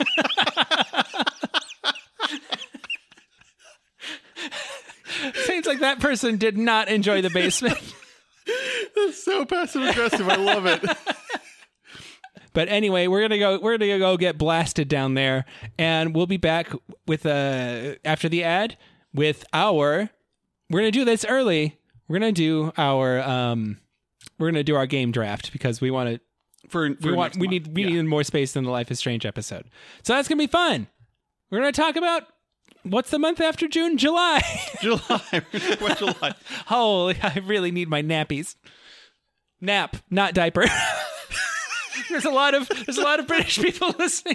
Seems like that person did not enjoy the basement. That's so passive aggressive. I love it. But anyway, we're gonna go. We're gonna go get blasted down there, and we'll be back with uh after the ad with our. We're gonna do this early. We're gonna do our um, we're gonna do our game draft because we want to. For, for We want. next We month. need. We Yeah. need more space than the Life is Strange episode. So that's gonna be fun. We're gonna talk about what's the month after June? July. July. We're gonna talk about July. Holy! I really need my nappies. Nap, not diaper. There's a lot of there's a lot of British people listening.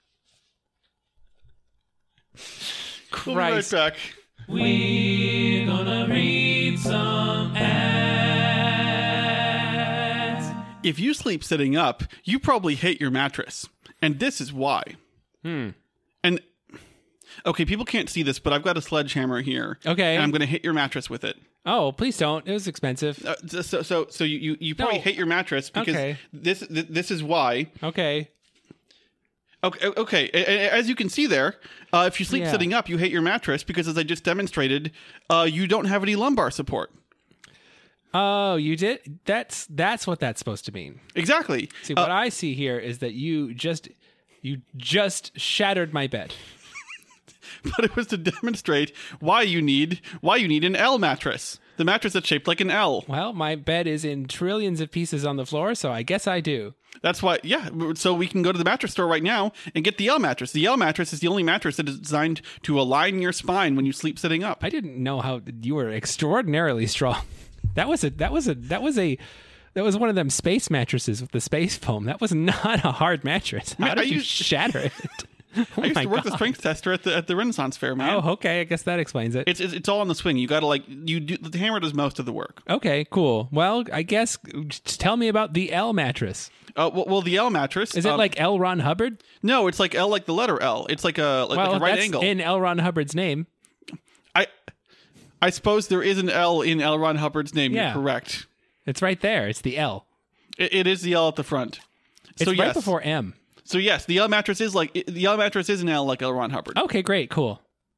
We'll be right Christ. back. We're gonna read some ads. If you sleep sitting up, you probably hate your mattress. And this is why. Hmm. And, okay, people can't see this, but I've got a sledgehammer here. Okay. And I'm going to hit your mattress with it. Oh, please don't. It was expensive. Uh, so, so, so you, you, you probably No. hate your mattress because Okay. this, th- this is why. Okay. Okay, okay. A- a- As you can see there, uh, if you sleep Yeah. sitting up, you hate your mattress because, as I just demonstrated, uh, you don't have any lumbar support. Oh, you did? That's that's what that's supposed to mean. Exactly. See, Uh, what I see here is that you just you just shattered my bed. but it was to demonstrate why you need why you need an L mattress. The mattress that's shaped like an L. Well, my bed is in trillions of pieces on the floor, so I guess I do. That's why, yeah. So we can go to the mattress store right now and get the L mattress. The L mattress is the only mattress that is designed to align your spine when you sleep sitting up. I didn't know how you were extraordinarily strong. That was a that was a that was a that was one of them space mattresses with the space foam. That was not a hard mattress. How Man, did I you used- shatter it? Oh I used my to work God. the strength tester at the at the Renaissance Fair, man. Oh, okay. I guess that explains it. It's, it's it's all on the swing. You got to like you do. The hammer does most of the work. Okay, cool. Well, I guess just tell me about the L mattress. Uh, well, well, the L mattress Is it um, like L. Ron Hubbard? no? It's like L, like the letter L. It's like a like, Well, like a right that's angle. in L. Ron Hubbard's name. I I suppose there is an L in L. Ron Hubbard's name. Yeah. You're correct. It's right there. It's the L. It, it is the L at the front. It's so right yes. before M. So yes, the L mattress is like the L mattress is an L like L. Ron Hubbard. Okay, great, cool.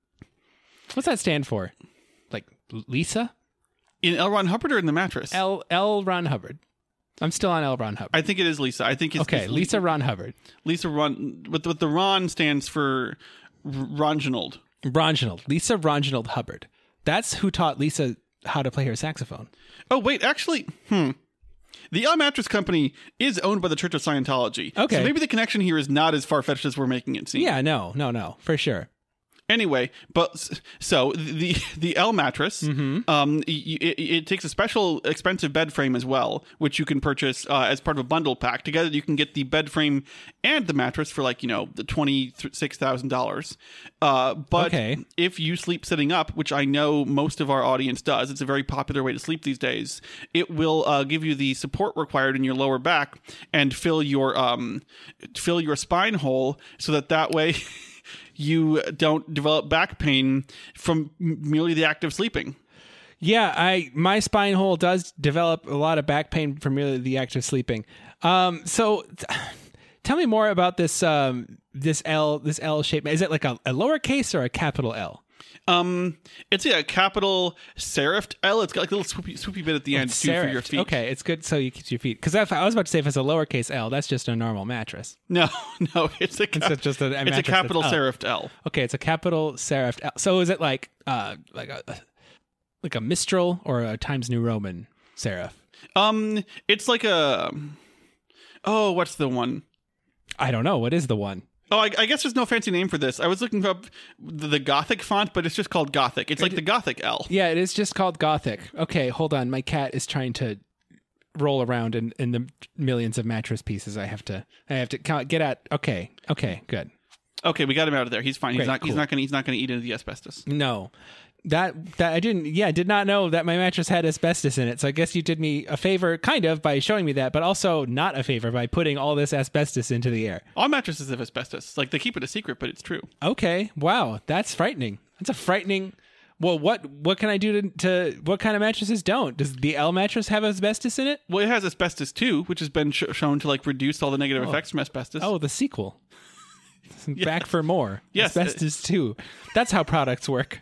What's that stand for? Like Lisa? In L. Ron Hubbard or in the mattress? L. L. Ron Hubbard. I'm still on L. Ron Hubbard. I think it is Lisa. I think it's Okay, it's Lisa Ron Hubbard. Lisa Ron. But the, the Ron stands for R- Ronginald. Ronginald. Lisa Ronginald Hubbard. That's who taught Lisa how to play her saxophone. Oh wait, actually, hmm. The L Mattress Company is owned by the Church of Scientology. Okay. So maybe the connection here is not as far-fetched as we're making it seem. Yeah, no, no, no, for sure. Anyway, but so the the L mattress, Mm-hmm. um, it, it takes a special expensive bed frame as well, which you can purchase uh, as part of a bundle pack. Together, you can get the bed frame and the mattress for like you know the twenty six thousand dollars. Uh, but Okay. if you sleep sitting up, which I know most of our audience does, it's a very popular way to sleep these days. It will uh, give you the support required in your lower back and fill your um fill your spine hole so that that way. You don't develop back pain from m- merely the act of sleeping. Yeah, I my spine hole does develop a lot of back pain from merely the act of sleeping. Um, so t- tell me more about this um, this L this L shape. Is it like a, a lowercase or a capital L? Um, it's yeah, a capital serifed L. It's got like a little swoopy, swoopy bit at the end too for your Serifed. feet. Okay, it's good so you keep your feet. Because I was about to say if it's a lowercase L, that's just a normal mattress. No, no, it's a cap- It's just a, a it's a mattress capital that's- oh. serifed L. Okay, it's a capital serifed L. So is it like uh like a like a Mistral or a Times New Roman serif? Um, it's like a oh, what's the one? I don't know. What is the one? Oh, I, I guess there's no fancy name for this. I was looking up the, the Gothic font, but it's just called Gothic. It's like the Gothic L. Yeah, it is just called Gothic. Okay, hold on. My cat is trying to roll around in, in the millions of mattress pieces. I have to. I have to count, get at. Okay, okay, good. Okay, we got him out of there. He's fine. He's Great, not. He's cool. not going. He's not going to eat into the asbestos. No, that that I didn't. Yeah, I did not know that my mattress had asbestos in it. So I guess you did me a favor, kind of, by showing me that, but also not a favor by putting all this asbestos into the air. All mattresses have asbestos. Like they keep it a secret, but it's true. Okay, wow, that's frightening. That's a frightening. Well, what what can I do to, to what kind of mattresses don't? Does the L mattress have asbestos in it? Well, it has asbestos too, which has been sh- shown to like reduce all the negative effects from asbestos. Oh, the sequel. Back for more. Yes. Asbestos two. That's how products work.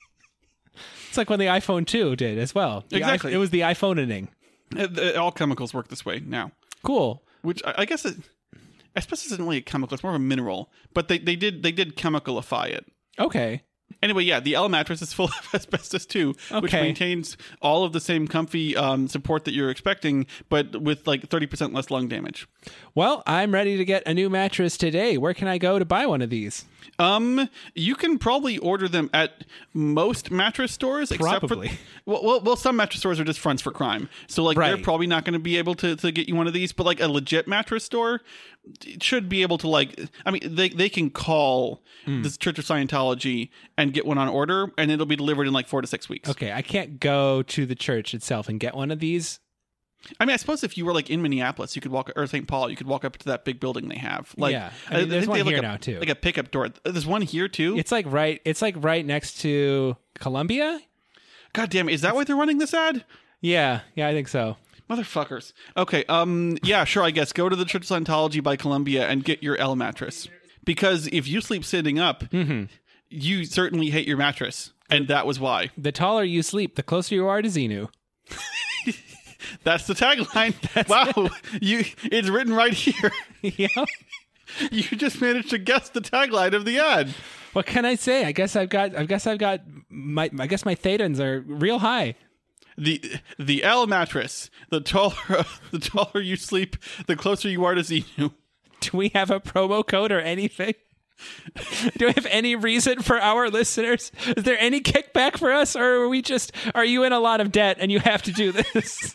It's like when the iPhone two did as well. The Exactly. i- it was the iPhone-ing. Uh, uh, all chemicals work this way now. Cool. Which I, I guess it, asbestos isn't really a chemical; it's more of a mineral. But they, they did they did chemicalify it. Okay. Anyway, yeah, the L mattress is full of asbestos too, which Okay. maintains all of the same comfy um, support that you're expecting, but with like thirty percent less lung damage. Well, I'm ready to get a new mattress today. Where can I go to buy one of these? Um, you can probably order them at most mattress stores, Probably. except for well, well, well, some mattress stores are just fronts for crime, so like they're Right. probably not going to be able to, to get you one of these. But like a legit mattress store should be able to like, I mean, they they can call Hmm. this Church of Scientology and get one on order, and it'll be delivered in like four to six weeks. Okay, I can't go to the church itself and get one of these. I mean, I suppose if you were like in Minneapolis, you could walk, or Saint Paul, you could walk up to that big building they have. Like, Yeah. I mean, there's think one they have, like, here a- now, too. Like a pickup door. There's one here too. It's like right it's like right next to Columbia? God damn it! Is that why they're running this ad? Yeah, yeah, I think so. Motherfuckers. Okay, um, yeah, sure, I guess. Go to the Church of Scientology by Columbia and get your L mattress. Because if you sleep sitting up, Mm-hmm. you certainly hate your mattress. And that was why. The taller you sleep, the closer you are to Xenu. That's the tagline. That's wow, it. you it's written right here. Yeah. You just managed to guess the tagline of the ad. What can I say? I guess I've got. I guess I've got my. I guess my thetans are real high. The the L mattress. The taller the taller you sleep, the closer you are to Xenu. Do we have a promo code or anything? Do we have any reason for our listeners? Is there any kickback for us, or are we just? Are you in a lot of debt and you have to do this?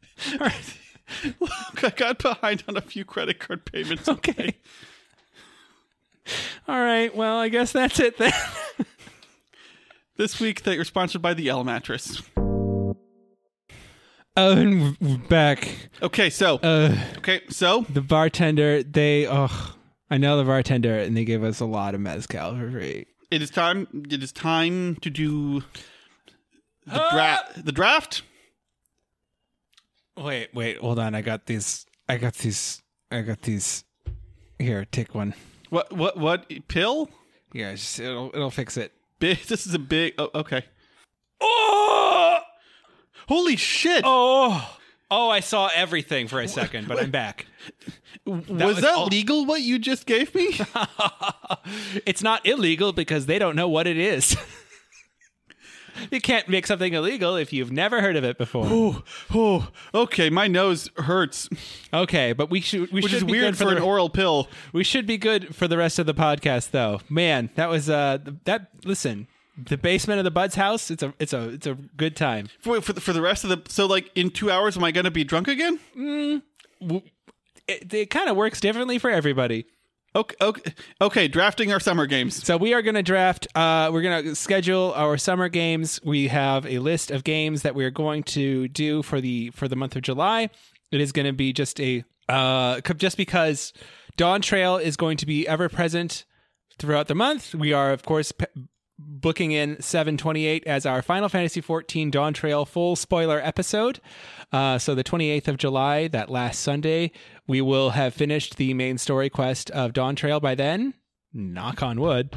Look, I got behind on a few credit card payments. Okay. All right. Well, I guess that's it then. This week, that you're sponsored by the L mattress. Oh, and we're back. Okay, so Uh, okay, so the bartender, they oh, I know the bartender, and they gave us a lot of mezcal for free. it is time. It is time to do the draft. The draft. Wait, wait, hold on. I got these. I got these. I got these. Here, take one. What? What? What? Pill? Yeah, just, it'll it'll fix it. Big. This is a big. Oh, okay. Oh, Holy shit! oh, oh! I saw everything for a second, but I'm back. was, was that all- legal? What you just gave me? It's not illegal because they don't know what it is. You can't make something illegal if you've never heard of it before. Oh, oh. Okay, my nose hurts, Okay, but we should we which should is be weird good for, for the, an oral pill. we should be good for the rest of the podcast, though. Man, that was uh that. Listen, the basement of the Bud's house. It's a it's a it's a good time. For for the, for the rest of the so like in two hours, am I going to be drunk again? It, it kind of works differently for everybody. Okay, okay, okay. Drafting our summer games. So we are going to draft. Uh, we're going to schedule our summer games. We have a list of games that we're going to do for the for the month of July. It is going to be just a uh, just because Dawn Trail is going to be ever present throughout the month. We are, of course, pe- booking in seven twenty-eight as our Final Fantasy fourteen Dawn Trail full spoiler episode. Uh, so the twenty-eighth of July, that last Sunday, we will have finished the main story quest of Dawn Trail by then. Knock on wood.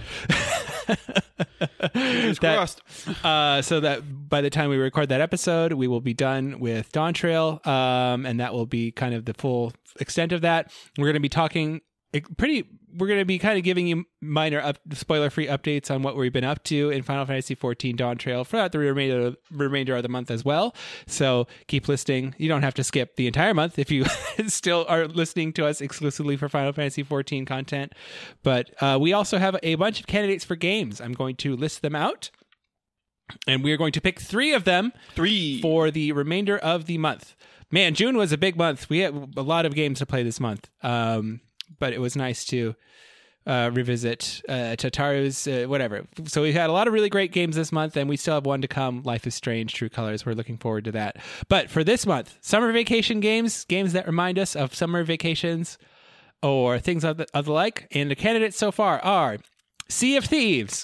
Fingers That- crossed. uh, so that by the time we record that episode, we will be done with Dawn Trail, um, and that will be kind of the full extent of that. We're going to be talking pretty. We're going to be kind of giving you minor up, spoiler-free updates on what we've been up to in Final Fantasy fourteen Dawn Trail throughout the remainder remainder of the month as well. So keep listening. You don't have to skip the entire month if you still are listening to us exclusively for Final Fantasy fourteen content. But uh, we also have a bunch of candidates for games. I'm going to list them out, and we are going to pick three of them Three. for the remainder of the month. Man, June was a big month. We had a lot of games to play this month. Um, but it was nice to uh, revisit uh, Tataru's uh, whatever. So we had a lot of really great games this month, and we still have one to come, Life is Strange, True Colors. We're looking forward to that. But for this month, summer vacation games, games that remind us of summer vacations or things of the, of the like. And the candidates so far are Sea of Thieves,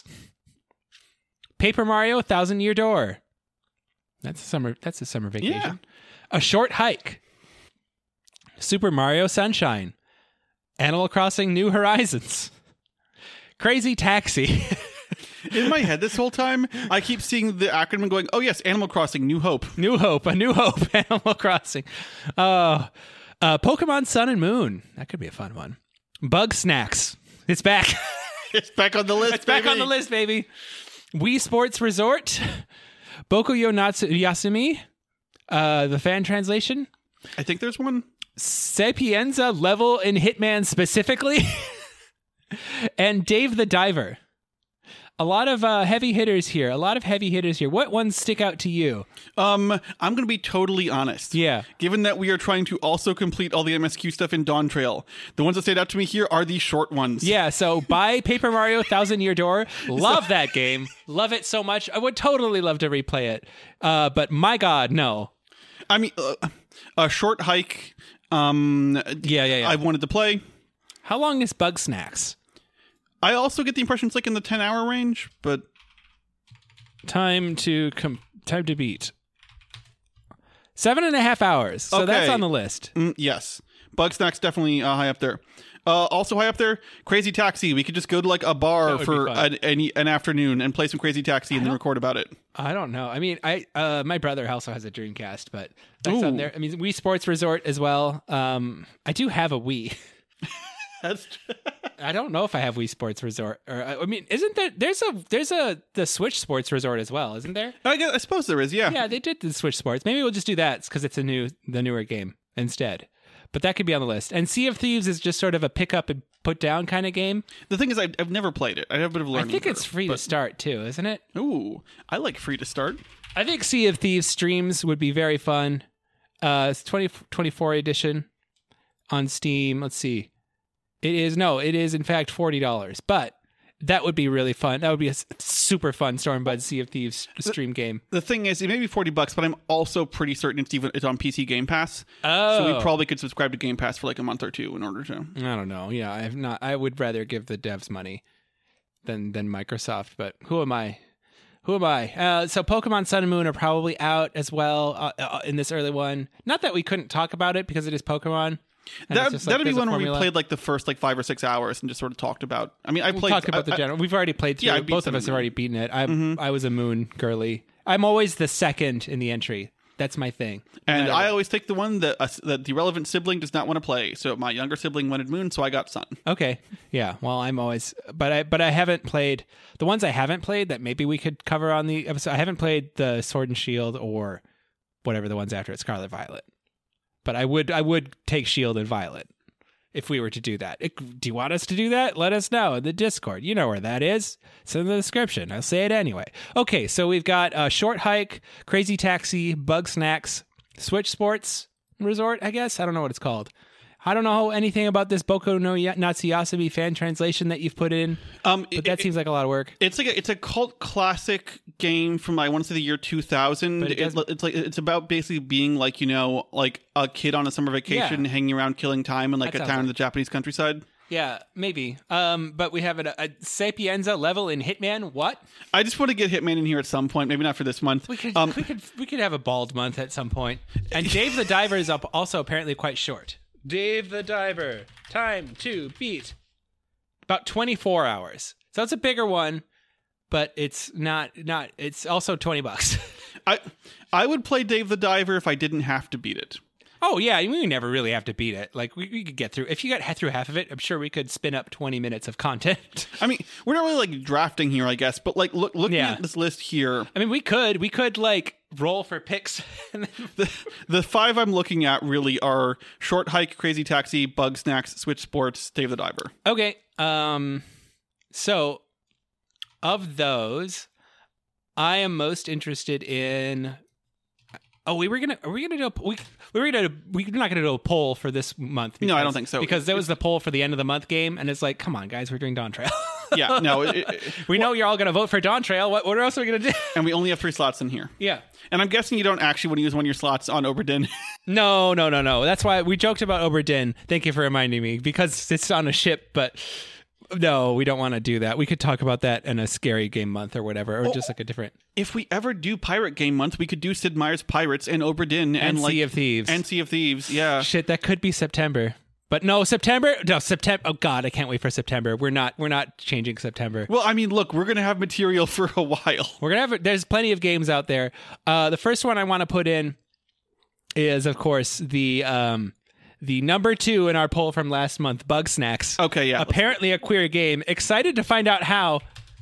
Paper Mario Thousand Year Door. That's a summer, that's a summer vacation. Yeah. A Short Hike, Super Mario Sunshine, Animal Crossing New Horizons, Crazy Taxi. In my head this whole time, I keep seeing the acronym and going, oh yes, Animal Crossing, New Hope. New Hope, a New Hope, Animal Crossing. Oh, uh, Pokemon Sun and Moon. That could be a fun one. Bug Snacks. It's back. It's back on the list, It's back baby. on the list, baby. Wii Sports Resort, Bokuyo Natsu Yasumi, uh, the fan translation. I think there's one. Sapienza level in Hitman specifically, and Dave the Diver. A lot of uh, heavy hitters here. A lot of heavy hitters here. What ones stick out to you? Um, I'm going to be totally honest. Yeah. Given that we are trying to also complete all the M S Q stuff in Dawn Trail, the ones that stand out to me here are the short ones. Yeah, so buy Paper Mario Thousand Year Door. Love that game. Love it so much. I would totally love to replay it. Uh, but my God, no. I mean, uh, a Short Hike. Um, Yeah, yeah, yeah. I wanted to play. How long is Bug Snacks? I also get the impression it's like in the ten hour range, but Time to com- time to beat. Seven and a half hours. So that's Okay. on the list. mm, yes. Bugsnax definitely uh, high up there. Uh, also high up there, Crazy Taxi. We could just go to like a bar for an, an, an afternoon and play some Crazy Taxi and then record about it. I don't know. I mean, I uh, my brother also has a Dreamcast, but that's on there. I mean, Wii Sports Resort as well. Um, I do have a Wii. That's I don't know if I have Wii Sports Resort, or I mean, isn't there? There's a there's a the Switch Sports Resort as well, isn't there? I, guess, I suppose there is. Yeah. Yeah, they did the Switch Sports. Maybe we'll just do that because it's a new the newer game instead. But that could be on the list. And Sea of Thieves is just sort of a pick up and put down kind of game. The thing is, I've, I've never played it. I have a bit of learning. I think curve, it's free but... to start too, isn't it? Ooh, I like free to start. I think Sea of Thieves streams would be very fun. Uh, it's twenty twenty-four edition on Steam. Let's see. It is, no, it is in fact forty dollars. But that would be really fun. That would be a super fun Stormbud Sea of Thieves stream game. The thing is, it may be forty bucks, but I'm also pretty certain it's even it's on P C Game Pass. Oh. So we probably could subscribe to Game Pass for like a month or two in order to. I don't know. Yeah, I have not. I would rather give the devs money than than Microsoft. But who am I? Who am I? Uh, so Pokemon Sun and Moon are probably out as well uh, uh, in this early one. Not that we couldn't talk about it because it is Pokemon. That, like, that'd be one where we formula. played like the first like five or six hours and just sort of talked about. I mean, I we played. talked about I, the general. We've already played through. Yeah, it. Both of us have already beaten it. I mm-hmm. I was a Moon girly. I'm always the second in the entry. That's my thing. And I always take the one that uh, that the relevant sibling does not want to play. So my younger sibling wanted Moon, so I got Sun. Okay, yeah. Well, I'm always, but I but I haven't played the ones I haven't played that maybe we could cover on the episode. I haven't played the Sword and Shield or whatever the ones after it, Scarlet Violet. But I would I would take Shield and Violet if we were to do that. It, do you want us to do that? Let us know in the Discord. You know where that is. It's in the description. I'll say it anyway. Okay, so we've got uh, Short Hike, Crazy Taxi, Bugsnax, Switch Sports Resort, I guess. I don't know what it's called. I don't know anything about this Boku no Natsu Yasumi fan translation that you've put in, um, but that it, seems like a lot of work. It's like a, it's a cult classic game from I want to say the year two thousand. It it, it's like it's about basically being like you know like a kid on a summer vacation, Yeah. hanging around, killing time in like That a sounds town in like- the Japanese countryside. Yeah, maybe. Um, but we have a, a Sapienza level in Hitman. What? I just want to get Hitman in here at some point. Maybe not for this month. We could Um, we could we could have a bald month at some point. And Dave the Diver is up also apparently quite short. Dave the Diver, time to beat about twenty-four hours. So it's a bigger one, but it's not not. It's also twenty bucks. I I would play Dave the Diver if I didn't have to beat it. Oh yeah, we never really have to beat it. Like we, we could get through. If you got through half of it, I'm sure we could spin up twenty minutes of content. I mean, we're not really like drafting here, I guess, but like look looking Yeah. at this list here, I mean, we could we could like roll for picks. And then, the the five I'm looking at really are Short Hike, Crazy Taxi, Bugsnax, Switch Sports, Dave the Diver. okay. Um. So, of those, I am most interested in. Oh, we were gonna. Are we gonna do? A, we we were gonna. We're not gonna do a poll for this month. Because, No, I don't think so. Because that was the poll for the end of the month game, and it's like, come on, guys, we're doing Dawn Trail. Yeah, no, it, it, we know you're all gonna vote for Dawn Trail. What what else are we gonna do? and we only have three slots in here. Yeah. And I'm guessing you don't actually want to use one of your slots on Oberdin. No, no, no, no. That's why we joked about Oberdin. Thank you for reminding me because it's on a ship, but. No, we don't want to do that. We could talk about that in a scary game month or whatever, or Oh. just like a different If we ever do Pirate Game Month, we could do Sid Meier's Pirates and Oberdin and, and like Sea of Thieves. and Sea of Thieves. Yeah. Shit, that could be September. But no, September. No, September. Oh God, I can't wait for September. We're not. We're not changing September. Well, I mean, look, we're gonna have material for a while. We're gonna have. There's plenty of games out there. Uh, the first one I want to put in is, of course, the um, the number two in our poll from last month, Bugsnax. Okay, yeah. Apparently a queer game. Excited to find out how.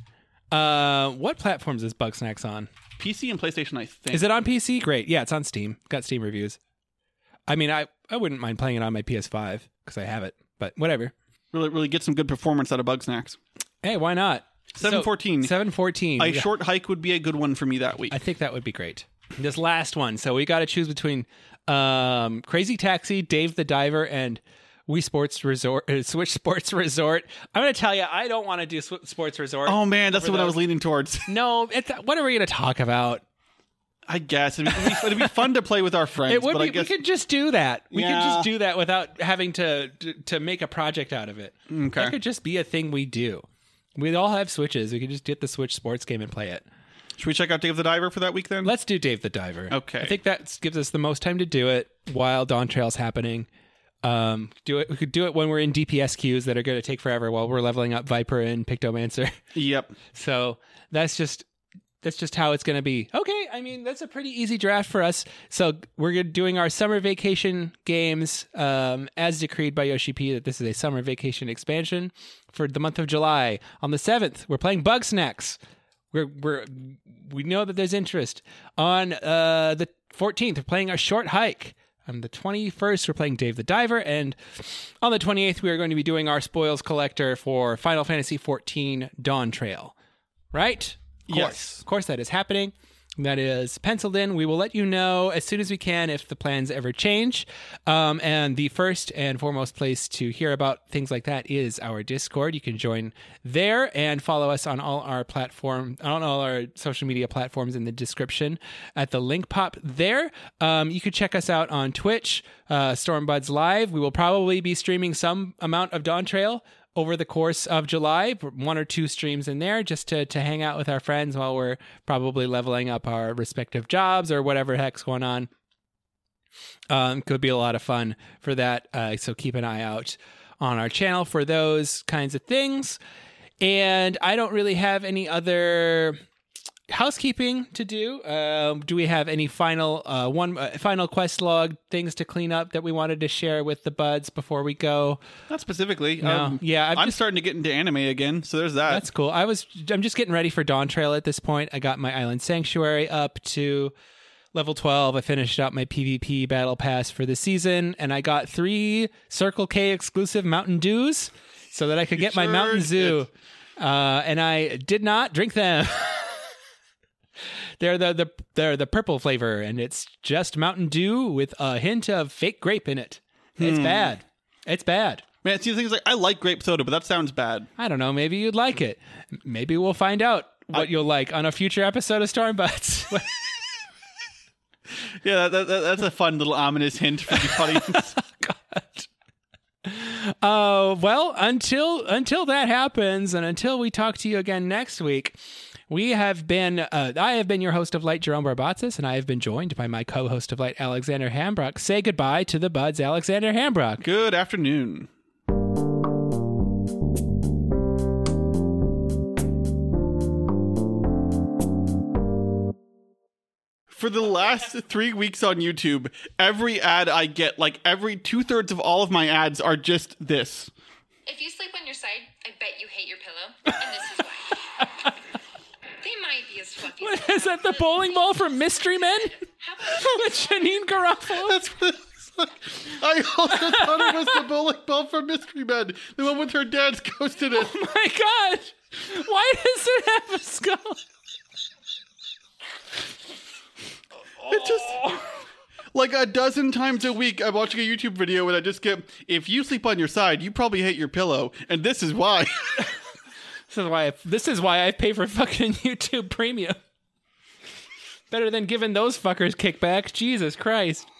Uh, what platforms is Bugsnax on? P C and PlayStation, I think. Is it on P C? Great. Yeah, it's on Steam. Got Steam reviews. I mean, I, I wouldn't mind playing it on my P S five because I have it, but whatever. Really, really get some good performance out of Bugsnax. Hey, why not? seven fourteen. seven fourteen. A Short Hike would be a good one for me that week. I think that would be great. This last one. So we got to choose between um, Crazy Taxi, Dave the Diver, and Wii Sports Resort, uh, Switch Sports Resort. I'm going to tell you, I don't want to do Sw- Sports Resort. Oh man, that's over what I those. was leaning towards. No, it's, what are we going to talk about? I guess it'd be, it'd be fun to play with our friends. It would but be. I guess We could just do that. We Yeah. could just do that without having to, to to make a project out of it. Okay. That could just be a thing we do. We all have Switches. We could just get the Switch sports game and play it. should we check out Dave the Diver for that week then? Let's do Dave the Diver. Okay. I think that gives us the most time to do it while Dawn Trail's happening. Um, do it. We could do it when we're in D P S queues that are going to take forever while we're leveling up Viper and Pictomancer. Yep. So that's just that's just how it's going to be. Okay, I mean that's a pretty easy draft for us. So we're doing our summer vacation games um, as decreed by Yoshi P. That this is a summer vacation expansion for the month of July. On the seventh, we're playing Bug Snacks. We're we're we know that there's interest. On uh, the fourteenth, we're playing a short hike. On the twenty-first, we're playing Dave the Diver, and on the twenty-eighth, we are going to be doing our spoils collector for Final Fantasy fourteen Dawn Trail. Right? Of course. Yes. Of course, that is happening. That is penciled in. We will let you know as soon as we can if the plans ever change. Um, and the first and foremost place to hear about things like that is our Discord. You can join there and follow us on all our platform, on all our social media platforms in the description at the link pop there. Um, you could check us out on Twitch, uh, Stormbuds Live. We will probably be streaming some amount of Dawn Trail over the course of July, one or two streams in there just to, to hang out with our friends while we're probably leveling up our respective jobs or whatever the heck's going on. Um, could be a lot of fun for that. Uh, so keep an eye out on our channel for those kinds of things. And I don't really have any other housekeeping to do. Um, do we have any final uh, one uh, final quest log things to clean up that we wanted to share with the buds before we go? Not specifically. No. Um, yeah, I've I'm just, starting to get into anime again, so there's that. that's cool. I was I'm just getting ready for Dawn Trail at this point. I got my Island Sanctuary up to level twelve. I finished up my PvP battle pass for the season, and I got three Circle K exclusive Mountain Dews so that I could You get my sure Mountain did. Zoo. Uh, and I did not drink them. They're the, the they're the purple flavor, and it's just Mountain Dew with a hint of fake grape in it. It's Hmm. bad. It's bad. Man, see, the thing is, like, I like grape soda, but that sounds bad. I don't know. Maybe you'd like it. Maybe we'll find out what I- you'll like on a future episode of Stormbutts. Yeah, that, that, that's a fun little ominous hint for the audience. Uh, well, until until that happens, and until we talk to you again next week, we have been. Uh, I have been your host of Light, Jerome Barbatzis, and I have been joined by my co-host of Light, Alexander Hambrock. Say goodbye to the buds, Alexander Hambrock. Good afternoon. For the last three weeks on YouTube, every ad I get, like every two thirds of all of my ads are just this. If you sleep on your side, I bet you hate your pillow, and this is why. They might be as fluffy. What is that? The bowling ball from Mystery Men How about with Janine Garofalo? That's what it looks like. I also thought it was the bowling ball from Mystery Men, the one with her dad's ghost in it. Oh my god! Why does it have a skull? It just like a dozen times a week I'm watching a YouTube video and I just get, if you sleep on your side, you probably hate your pillow, and this is why. This is why I, this is why I pay for fucking YouTube Premium. Better than giving those fuckers kickback. Jesus Christ.